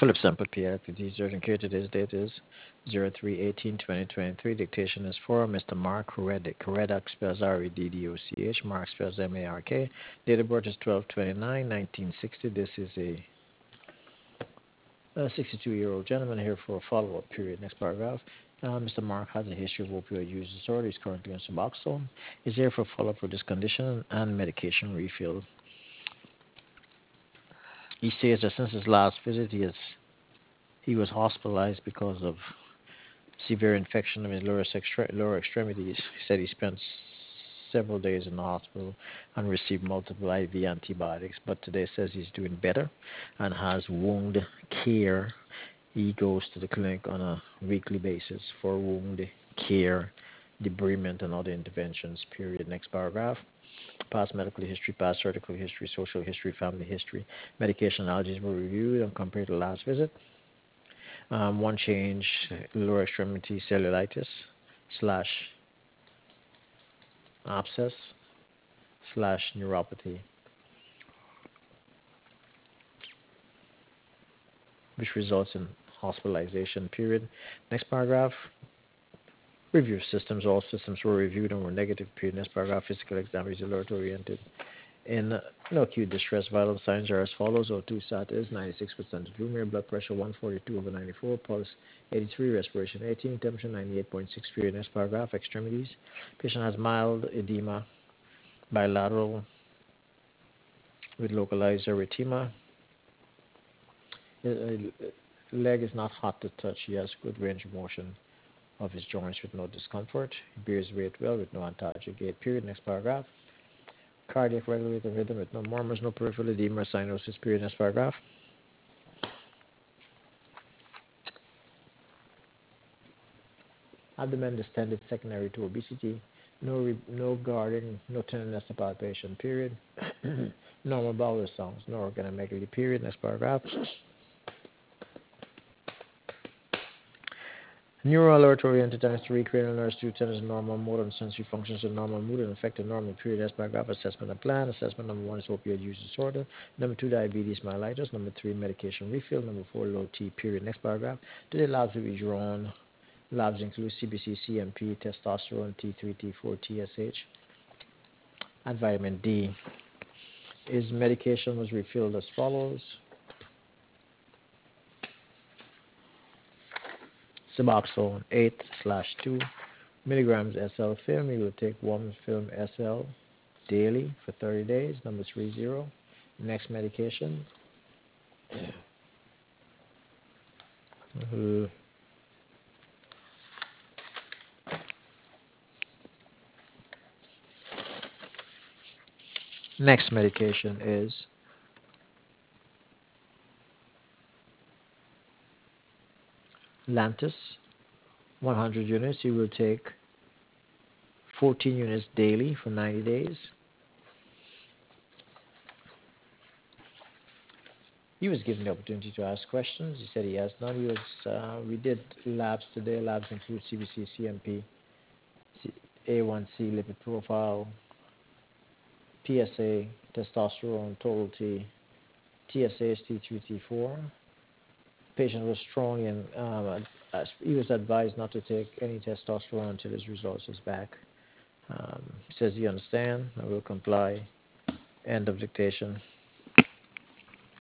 Philip Sample PL activities urgent care. Today's date is 03/18/2023. Dictation is for Mr. Mark Reddick. Reddock spells Reddoch. Mark spells Mark. Date of birth is 12/29/1960. This is a 62-year-old gentleman here for a follow-up period. Next paragraph. Mr. Mark has a history of opioid use disorder. He's currently on Suboxone. He's here for follow-up for this condition and medication refill. He says that since his last visit, he was hospitalized because of severe infection of his lower extremities. He said he spent several days in the hospital and received multiple IV antibiotics, but today says he's doing better and has wound care. He goes to the clinic on a weekly basis for wound care, debridement, and other interventions. Period. Next paragraph. Past medical history, past surgical history, social history, family history. Medication allergies were reviewed and compared to last visit. One change, lower extremity cellulitis slash abscess slash neuropathy, which results in hospitalization. Period. Next paragraph. Review systems. All systems were reviewed and were negative. Period. Next paragraph. Physical exam is alert oriented. In no acute distress, vital signs are as follows: O2 status 96% luminary, blood pressure 142/94, pulse 83, respiration 18, temperature 98.6. Period. Next paragraph. Extremities. Patient has mild edema, bilateral with localized erythema. Leg is not hot to touch. He has good range of motion of his joints with no discomfort. He bears weight well with no antalgic gait. Period. Next paragraph. Cardiac regulated rhythm with no murmurs, no peripheral edema or cyanosis. Period. Next paragraph. Abdomen distended secondary to obesity. No guarding, no tenderness or palpation. Period. Normal bowel sounds, no organomegaly. Period. Next paragraph. Neural alert oriented times 3, cranial nerves 2, tendons normal, motor and sensory functions are normal, mood and affected normal. Period. Next paragraph. Assessment and plan. Assessment number 1 is opioid use disorder. Number 2, diabetes mellitus. Number 3, medication refill. Number 4, low T. Period. Next paragraph. Today labs will be drawn. Labs include CBC, CMP, testosterone, T3, T4, TSH, and vitamin D. His medication was refilled as follows: Suboxone 8/2 milligrams SL film. He will take 1 film SL daily for 30 days. Number 30. Next medication. Next medication is Lantus, 100 units. He will take 14 units daily for 90 days. He was given the opportunity to ask questions. He said he has none. We did labs today. Labs include CBC, CMP, A1C, lipid profile, PSA, testosterone, total T, TSH, T3, T4. Patient was strong and he was advised not to take any testosterone until his results is back. He says he understands and will comply. End of dictation.